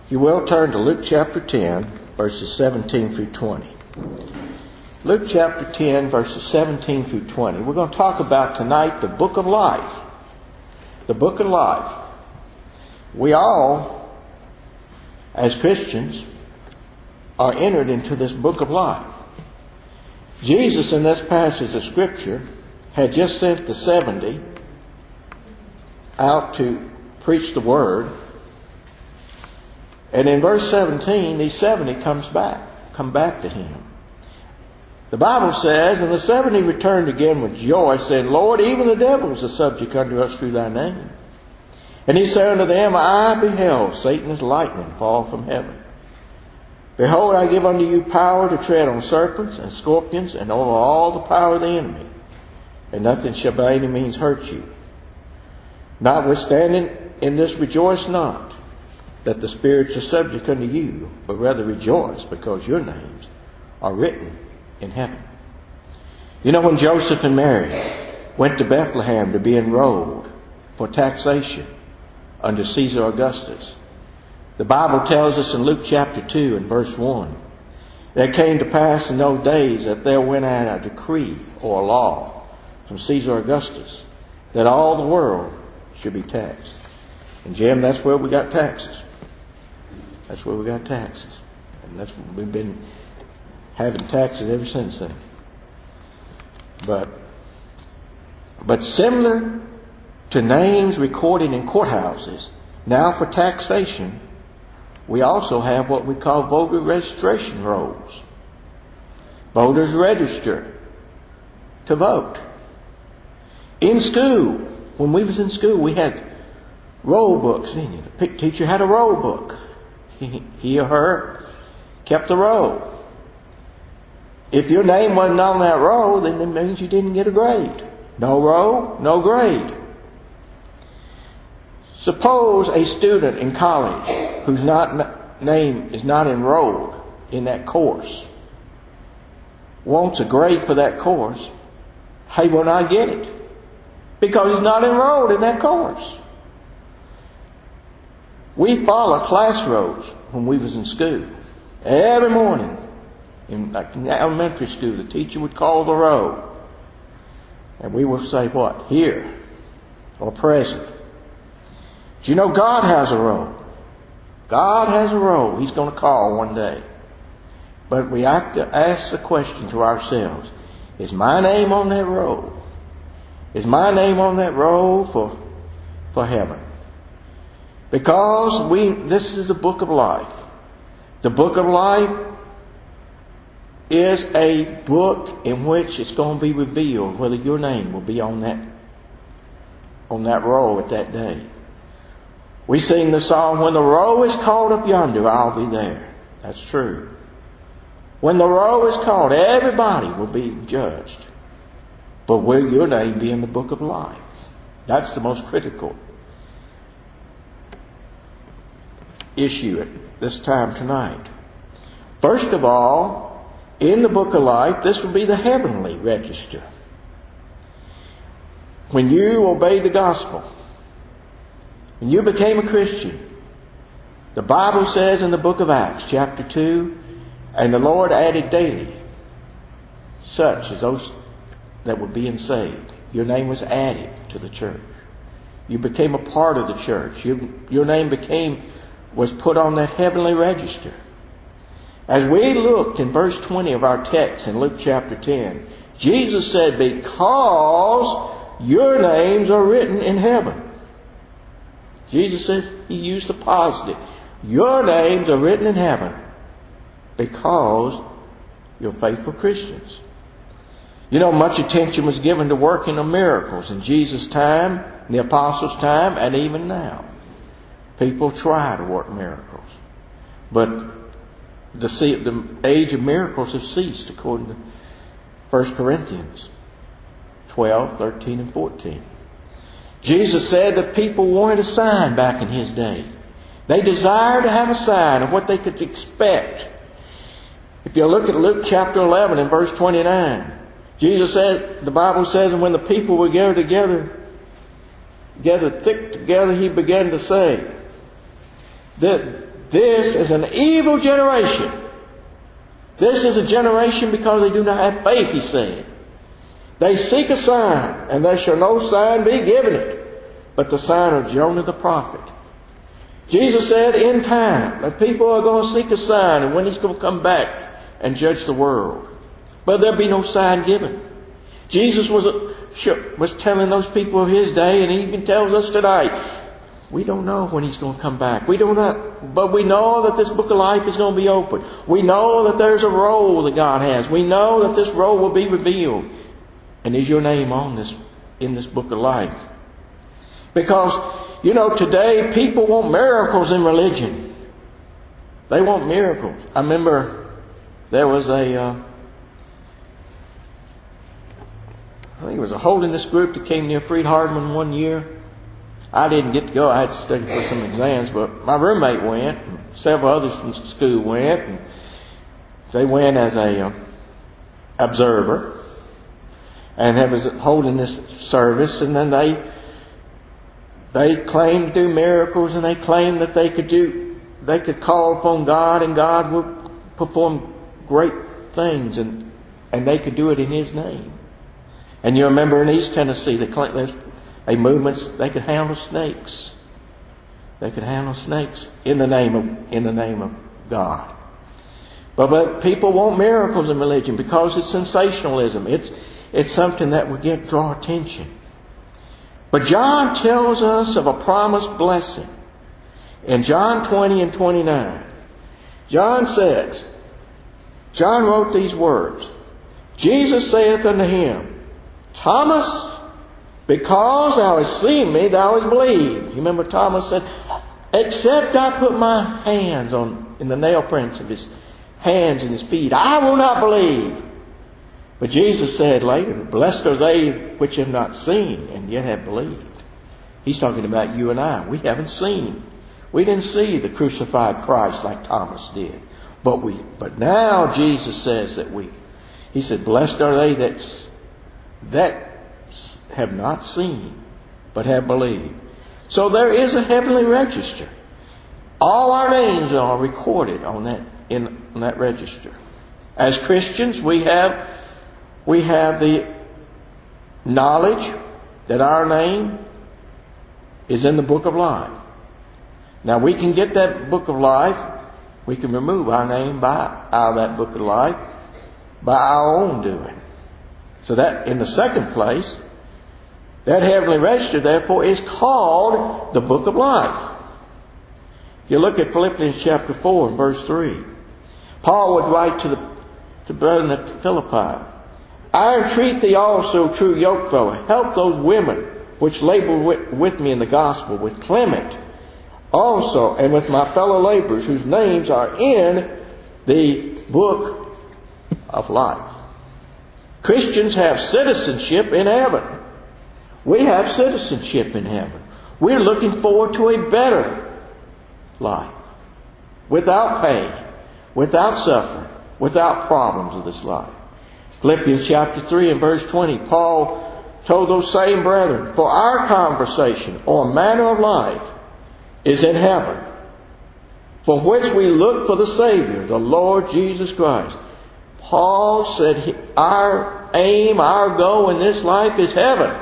If you will, turn to Luke chapter 10, verses 17 through 20. Luke chapter 10, verses 17 through 20. We're going to talk about tonight the book of life. The book of life. We all, as Christians, are entered into this book of life. Jesus, in this passage of Scripture, had just sent the 70 out to preach the Word. And in verse 17, these 70 come back to Him. The Bible says, "And the 70 returned again with joy, saying, Lord, even the devils are subject unto us through Thy name. And He said unto them, I beheld Satan as lightning fall from heaven. Behold, I give unto you power to tread on serpents and scorpions and over all the power of the enemy. And nothing shall by any means hurt you. Notwithstanding, in this rejoice not, that the spirits are subject unto you, but rather rejoice, because your names are written in heaven." You know, when Joseph and Mary went to Bethlehem to be enrolled for taxation under Caesar Augustus, the Bible tells us in Luke chapter 2 and verse 1, "There came to pass in those days that there went out a decree or a law from Caesar Augustus that all the world should be taxed." And Jim, that's where we got taxes. That's where we got taxes. And we've been having taxes ever since then. But similar to names recorded in courthouses, now for taxation, we also have what we call voter registration rolls. Voters register to vote. In school, when we was in school, we had roll books. The teacher had a roll book. He or her kept the roll. If your name wasn't on that roll, then it means you didn't get a grade. No roll, no grade. Suppose a student in college whose name is not enrolled in that course wants a grade for that course. He will not get it because he's not enrolled in that course. We follow class rows when we was in school. Every morning in elementary school, the teacher would call the roll. And we would say what? Here or present. Do you know God has a roll? God has a roll He's going to call one day. But we have to ask the question to ourselves, is my name on that roll? Is my name on that roll for heaven? Because this is the book of life. The book of life is a book in which it's going to be revealed whether your name will be on that roll at that day. We sing the song, "When the roll is called up yonder, I'll be there." That's true. When the roll is called, everybody will be judged. But will your name be in the book of life? That's the most critical issue at this time tonight. First of all, in the book of life, this will be the heavenly register. When you obeyed the gospel, when you became a Christian, the Bible says in the book of Acts, chapter 2, "And the Lord added daily such as those that were being saved." Your name was added to the church. You became a part of the church. Your name was put on that heavenly register. As we looked in verse 20 of our text in Luke chapter 10, Jesus said, "Because your names are written in heaven." Jesus said, He used the positive. Your names are written in heaven because you're faithful Christians. You know, much attention was given to working of miracles in Jesus' time, in the apostles' time, and even now. People try to work miracles. But the age of miracles has ceased, according to 1 Corinthians 12, 13, and 14. Jesus said that people wanted a sign back in His day. They desired to have a sign of what they could expect. If you look at Luke chapter 11 and verse 29, Jesus said, the Bible says, "And when the people were gathered thick together, He began to say, that This is an evil generation. This is a generation because they do not have faith, He said. They seek a sign, and there shall no sign be given it, but the sign of Jonah the prophet. Jesus said in time that people are going to seek a sign, and when He's going to come back and judge the world. But there'll be no sign given. Jesus was telling those people of His day, and He even tells us today, we don't know when He's going to come back. We don't know, but we know that this book of life is going to be opened. We know that there's a roll that God has. We know that this roll will be revealed. And is your name in this book of life? Because, today people want miracles in religion. They want miracles. I remember there was I think it was a holiness group that came near Freed Hardman one year. I didn't get to go. I had to study for some exams, but my roommate went, and several others from school went, and they went as a observer, and there was holding this service, and then they claimed to do miracles, and they claimed that they could call upon God, and God would perform great things, and they could do it in His name. And you remember in East Tennessee, there's movements, they could handle snakes. They could handle snakes in the name of God. But people want miracles in religion because it's sensationalism. It's something that will draw attention. But John tells us of a promised blessing. In John 20 and 29, John wrote these words. Jesus saith unto him, Thomas, because thou hast seen me, thou hast believed. You remember Thomas said, except I put my hands in the nail prints of His hands and His feet, I will not believe. But Jesus said later, blessed are they which have not seen and yet have believed. He's talking about you and I. We haven't seen. We didn't see the crucified Christ like Thomas did. But now Jesus says that He said, blessed are they that have not seen, but have believed. So there is a heavenly register. All our names are recorded in that register. As Christians, we have the knowledge that our name is in the book of life. Now we can get that book of life. We can remove our name out of that book of life by our own doing. So that in the second place, that heavenly register, therefore, is called the book of life. If you look at Philippians chapter 4 and verse 3, Paul would write to brethren at Philippi, I entreat thee also, true yokefellow, help those women which labor with me in the gospel, with Clement also, and with my fellow laborers, whose names are in the book of life. Christians have citizenship in heaven. We have citizenship in heaven. We're looking forward to a better life. Without pain, without suffering, without problems of this life. Philippians chapter 3 and verse 20, Paul told those same brethren, for our conversation or manner of life is in heaven, for which we look for the Savior, the Lord Jesus Christ. Paul said our aim, our goal in this life is heaven.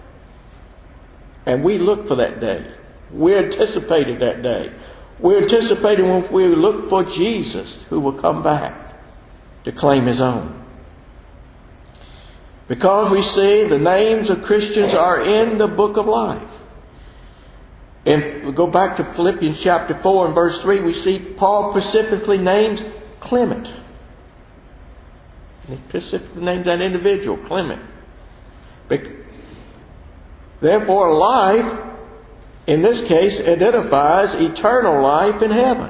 And we look for that day. We anticipated that day. We're anticipating when we look for Jesus who will come back to claim His own. Because we see the names of Christians are in the book of life. And we go back to Philippians chapter 4 and verse 3, we see Paul specifically names Clement. He specifically names that individual, Clement. Therefore, life, in this case, identifies eternal life in heaven.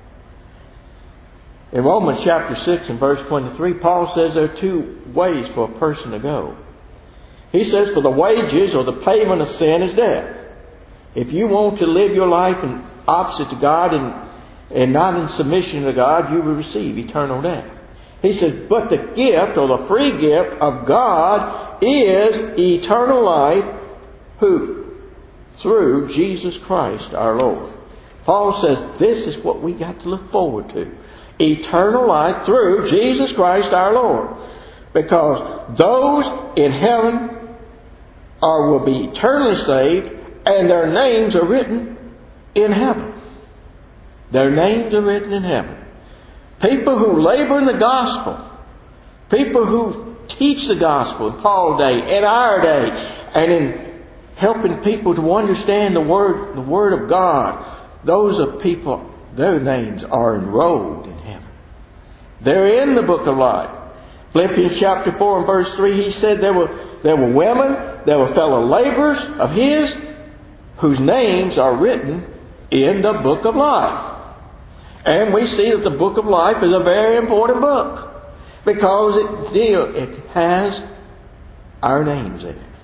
In Romans chapter 6 and verse 23, Paul says there are two ways for a person to go. He says, for the wages or the payment of sin is death. If you want to live your life in opposite to God and not in submission to God, you will receive eternal death. He says, but the gift or the free gift of God is eternal life. Who? Through Jesus Christ our Lord. Paul says this is what we got to look forward to. Eternal life through Jesus Christ our Lord. Because those in heaven will be eternally saved, and their names are written in heaven. Their names are written in heaven. People who labor in the gospel. People who teach the gospel in Paul's day, in our day, and in helping people to understand the Word of God. Those are people, their names are enrolled in heaven. They're in the book of life. Philippians chapter 4 and verse 3, he said there were women, there were fellow laborers of his, whose names are written in the book of life. And we see that the book of life is a very important book, because it has our names in it.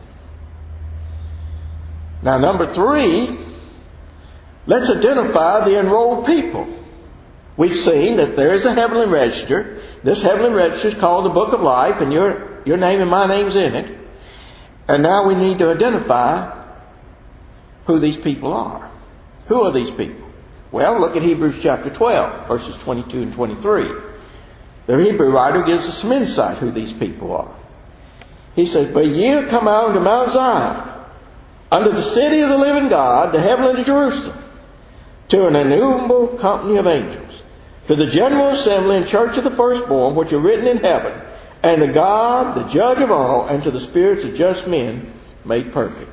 Now, number 3, let's identify the enrolled people. We've seen that there is a heavenly register. This heavenly register is called the Book of Life, and your name and my name's in it. And now we need to identify who these people are. Who are these people? Well, look at Hebrews chapter 12, verses 22 and 23. The Hebrew writer gives us some insight who these people are. He says, "But ye are come out unto Mount Zion, unto the city of the living God, the heavenly Jerusalem, to an innumerable company of angels, to the general assembly and church of the firstborn, which are written in heaven, and to God, the judge of all, and to the spirits of just men made perfect."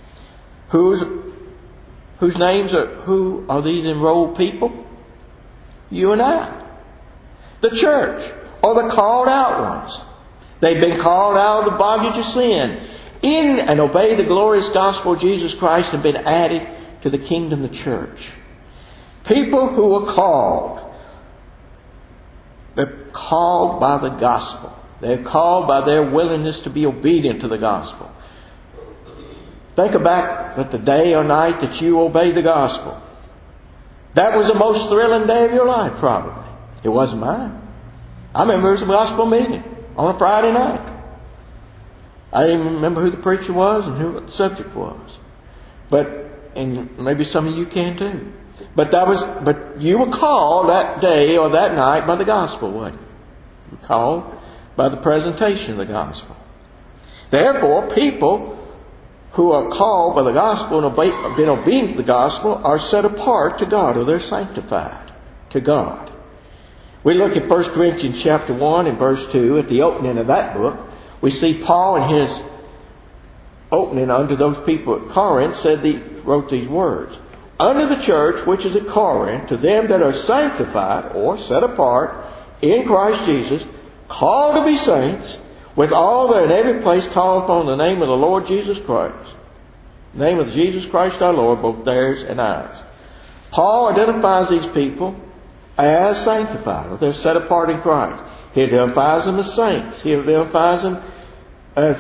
Whose names who are these enrolled people? You and I. The church, or the called out ones. They've been called out of the bondage of sin, in and obey the glorious gospel of Jesus Christ, and been added to the kingdom of the church. People who are called. They're called by the gospel. They're called by their willingness to be obedient to the gospel. Think back at the day or night that you obeyed the gospel. That was the most thrilling day of your life, probably. It wasn't mine. I remember it was a gospel meeting on a Friday night. I didn't even remember who the preacher was and who the subject was. And maybe some of you can too. But you were called that day or that night by the gospel, weren't you? You were called by the presentation of the gospel. Therefore, people who are called by the gospel and have been obedient to the gospel are set apart to God, or they're sanctified to God. We look at 1 Corinthians chapter 1 and verse 2 at the opening of that book. We see Paul in his opening unto those people at Corinth wrote these words. "Unto the church which is at Corinth, to them that are sanctified," or set apart, "in Christ Jesus, called to be saints, with all that in every place call upon the name of the Lord Jesus Christ." The name of Jesus Christ our Lord, both theirs and ours. Paul identifies these people as sanctified, or they're set apart in Christ. He identifies them as saints. He identifies them as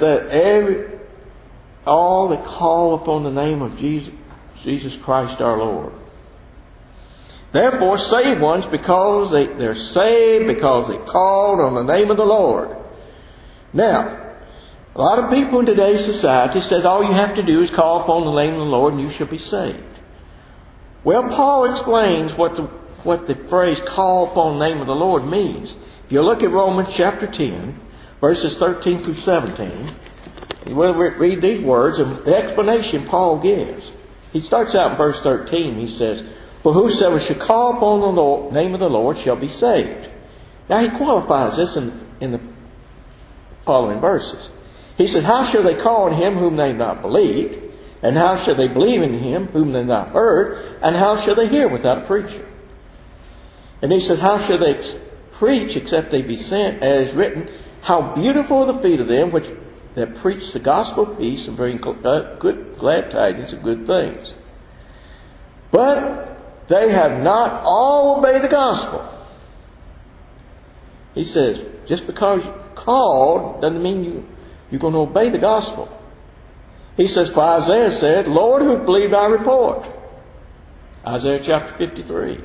all that call upon the name of Jesus Christ our Lord. Therefore, saved ones, because they're saved, because they called on the name of the Lord. Now, a lot of people in today's society says all you have to do is call upon the name of the Lord and you shall be saved. Well, Paul explains what the phrase "call upon the name of the Lord" means. If you look at Romans chapter 10, verses 13 through 17, you will read these words and the explanation Paul gives. He starts out in verse 13. He says, "For whosoever shall call upon the name of the Lord shall be saved." Now he qualifies this in the following verses. He said, "How shall they call on him whom they have not believed? And how shall they believe in him whom they have not heard? And how shall they hear without a preacher?" And he says, "How shall they preach except they be sent? As is written, how beautiful are the feet of them that preach the gospel of peace and bring glad tidings of good things. But they have not all obeyed the gospel." He says, just because you're called doesn't mean you're going to obey the gospel. He says, "For Isaiah said, Lord, who believed our report?" Isaiah chapter 53.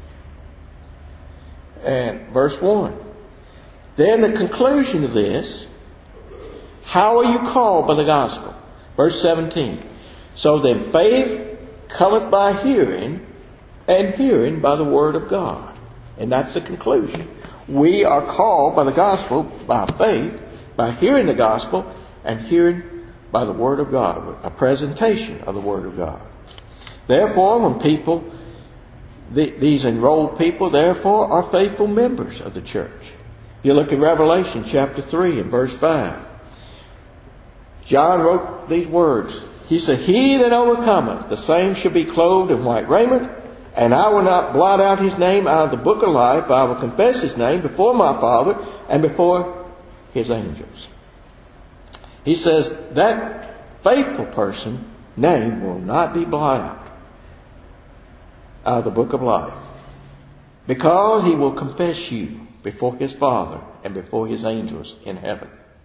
And verse 1. Then the conclusion of this, how are you called by the gospel? Verse 17. "So then faith cometh by hearing, and hearing by the Word of God. And that's the conclusion. We are called by the gospel, by faith, by hearing the gospel, and hearing by the Word of God, a presentation of the Word of God. Therefore, when people, these enrolled people, therefore, are faithful members of the church. If you look at Revelation chapter 3 and verse 5, John wrote these words. He said, "He that overcometh, the same shall be clothed in white raiment, and I will not blot out his name out of the book of life, but I will confess his name before my Father and before his angels." He says that faithful person's name will not be blotted out of the book of life, because he will confess you before his Father and before his angels in heaven.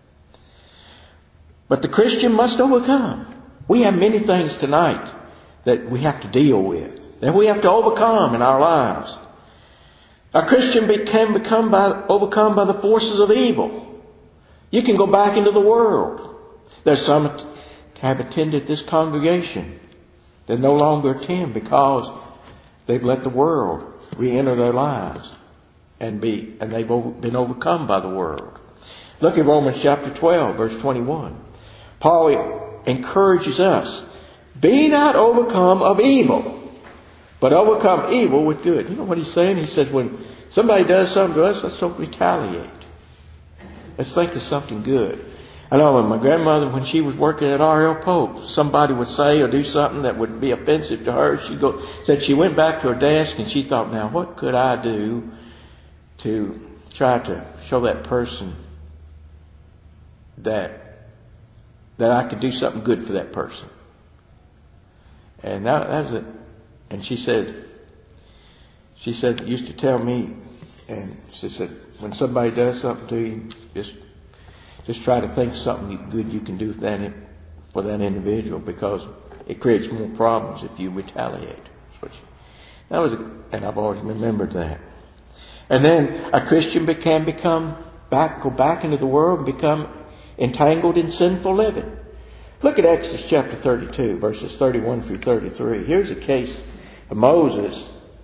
But the Christian must overcome. We have many things tonight that we have to deal with, that we have to overcome in our lives. A Christian can overcome by the forces of evil. You can go back into the world. There's some have attended this congregation that no longer attend because they've let the world re-enter their lives and they've been overcome by the world. Look at Romans chapter 12, verse 21. Paul encourages us, "Be not overcome of evil, but overcome evil with good." You know what he's saying? He says, when somebody does something to us, let's don't retaliate. Let's think of something good. I know when my grandmother, when she was working at R.L. Polk, somebody would say or do something that would be offensive to her. Said she went back to her desk and she thought, now what could I do to try to show that person that I could do something good for that person. And that was it. And she said, used to tell me, and she said, when somebody does something to you, just try to think of something good you can do for that individual, because it creates more problems if you retaliate. And I've always remembered that. And then a Christian can go back into the world and become entangled in sinful living. Look at Exodus chapter 32, verses 31 through 33. Here's a case of Moses.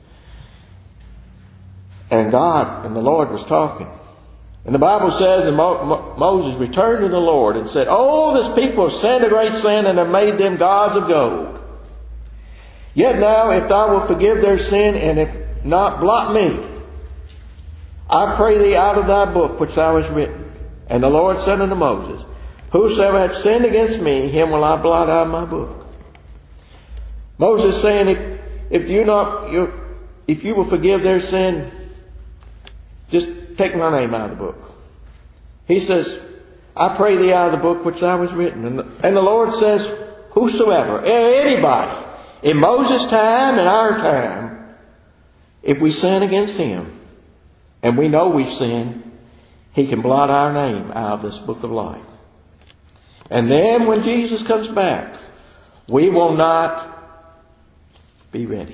And God and the Lord was talking. And the Bible says that Moses returned to the Lord and said, "Oh, this people have sinned a great sin and have made them gods of gold. Yet now, if thou wilt forgive their sin, and if not, blot me, I pray thee out of thy book which thou hast written." And the Lord said unto Moses, "Whosoever hath sinned against me, him will I blot out of my book." Moses saying, if you will forgive their sin, just take my name out of the book. He says, "I pray thee out of the book which thou hast written." And the Lord says, whosoever, anybody, in Moses' time and our time, if we sin against him, and we know we've sinned, he can blot our name out of this book of life. And then when Jesus comes back, we will not be ready.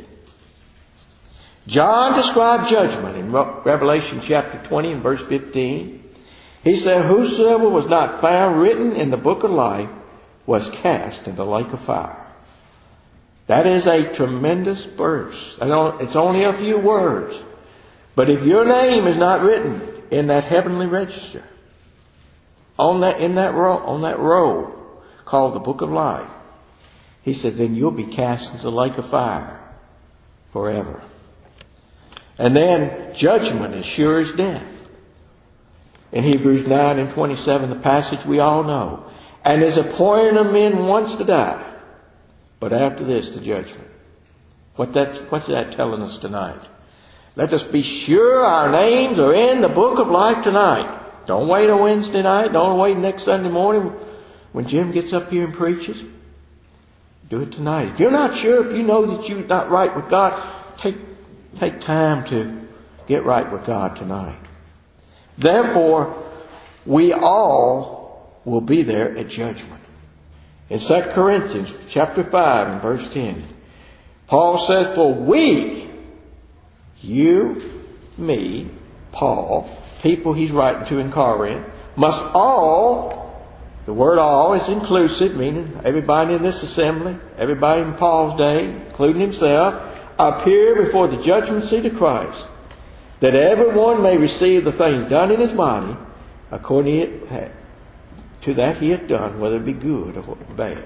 John described judgment in Revelation chapter 20 and verse 15. He said, "Whosoever was not found written in the book of life was cast into the lake of fire." That is a tremendous verse. It's only a few words. But if your name is not written in that heavenly register, in that roll called the book of life, he said, then you'll be cast into the lake of fire forever. And then judgment is sure as death. In Hebrews 9 and 27, the passage we all know. "And is appointed of men once to die, but after this the judgment." What's that telling us tonight? Let us be sure our names are in the book of life tonight. Don't wait on Wednesday night. Don't wait next Sunday morning when Jim gets up here and preaches. Do it tonight. If you're not sure, if you know that you're not right with God, take time to get right with God tonight. Therefore, we all will be there at judgment. In 2 Corinthians chapter 5 and verse 10, Paul says, "For we," you, me, Paul, people he's writing to in Corinth, "must all," the word all is inclusive, meaning everybody in this assembly, everybody in Paul's day, including himself, appear before the judgment seat of Christ, that everyone may receive the things done in his body according to that he hath done, whether it be good or bad.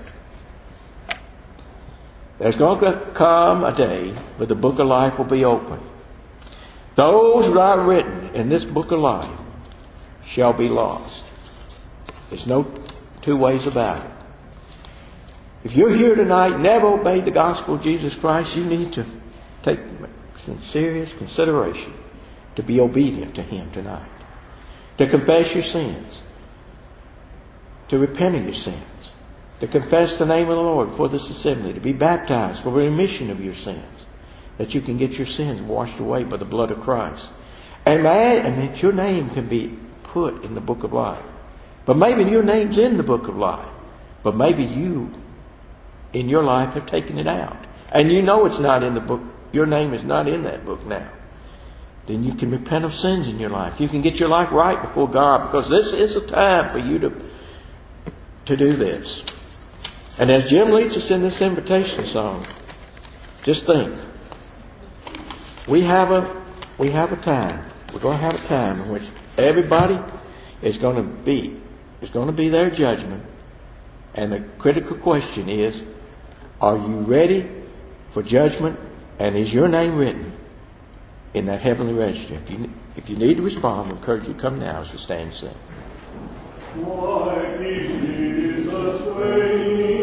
There's going to come a day where the book of life will be open. Those that are written in this book of life shall be lost. There's no two ways about it. If you're here tonight and never obeyed the gospel of Jesus Christ, you need to take some serious consideration to be obedient to Him tonight. To confess your sins. To repent of your sins. To confess the name of the Lord for this assembly. To be baptized for remission of your sins. That you can get your sins washed away by the blood of Christ. And that your name can be put in the book of life. But maybe your name's in the book of life. But maybe you, in your life, have taken it out. And you know it's not in the book. Your name is not in that book now. Then you can repent of sins in your life. You can get your life right before God. Because this is a time for you to do this. And as Jim leads us in this invitation song, just think. We have a time. We're going to have a time in which everybody is going to be their judgment. And the critical question is, are you ready for judgment? And is your name written in that heavenly register? If you need to respond, I encourage you to come now as we stand and sing. Why is a strange